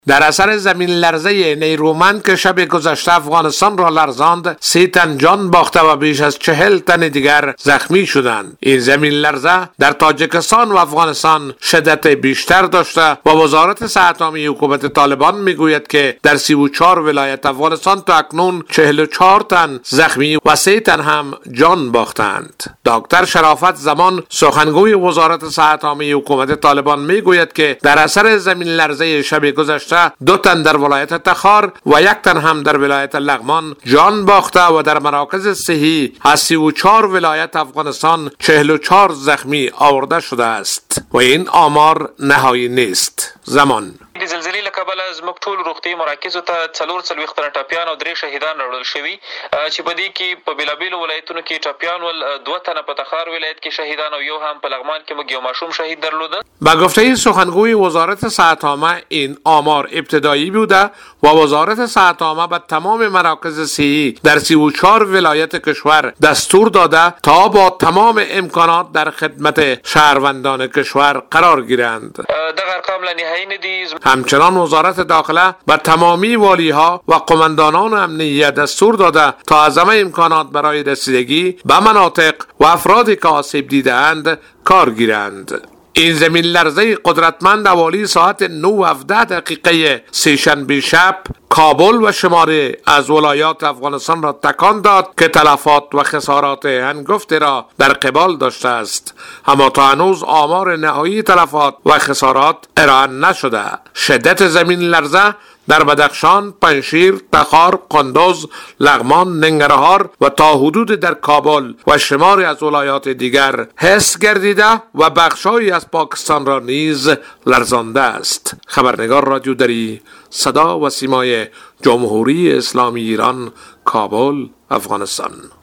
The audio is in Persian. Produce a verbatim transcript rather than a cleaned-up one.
در اثر زمین لرزه نیرومند که شب گذشته افغانستان را لرزاند، سی تن جان باخته و بیش از چهل تن دیگر زخمی شدند. این زمین لرزه در تاجیکستان و افغانستان شدت بیشتر داشته و وزارت صحت عامه حکومت طالبان میگوید که در سی و چهار ولایت افغانستان تا اکنون چهل و چهار تن زخمی و سه تن هم جان باختند. دکتر شرافت زمان سخنگوی وزارت صحت عامه حکومت طالبان میگوید که در اثر زمین لرزه شب گذشته دو تن در ولایت تخار و یک تن هم در ولایت لغمان جان باخته و در مراکز صحی از سی و چهار ولایت افغانستان چهل و چهار زخمی آورده شده است و این آمار نهایی نیست. زمان د زلزلې له کبله زموږ ټول روغتیایي مراکزو ته څلور څلوېښت تنه ټپیان او درې شهیدان راوړل شوي چې په دې کې په بېلابېلو ولایتونو کې ټپیان ول، دوه تنه په تخار ولایت کې شهیدان او یو هم په لغمان کې موږ یو ماشوم شهید درلوده. با گفته سخنگوی وزارت صحت عامه این آمار ابتدایی بوده و وزارت صحت عامه به تمام مراکز صحی در سی و چهار ولایت کشور دستور داده تا با تمام امکانات در خدمت شهروندان کشور قرار گیرند. دغه ارقام لا نهایی نه دي. همچنان وزارت داخله به تمامی والی ها و قماندانان امنیت دستور داده تا از همه امکانات برای رسیدگی به مناطق و افرادی که آسیب دیده‌اند کار گیرند. این زمین لرزه قدرتمند حوالی ساعت نه و هفده دقیقه سه‌شنبه شب کابل و شماره از ولایات افغانستان را تکان داد که تلفات و خسارات هنگفتی را در قبال داشته است، اما تا هنوز آمار نهایی تلفات و خسارات ارائه نشده. شدت زمین لرزه در بدخشان، پنشیر، تخار، قندوز، لغمان، ننگرهار و تا حدود در کابل و شماری از ولایات دیگر حس گردیده و بخشایی از پاکستان را نیز لرزانده است. خبرنگار رادیو دری، صدا و سیمای جمهوری اسلامی ایران، کابل، افغانستان.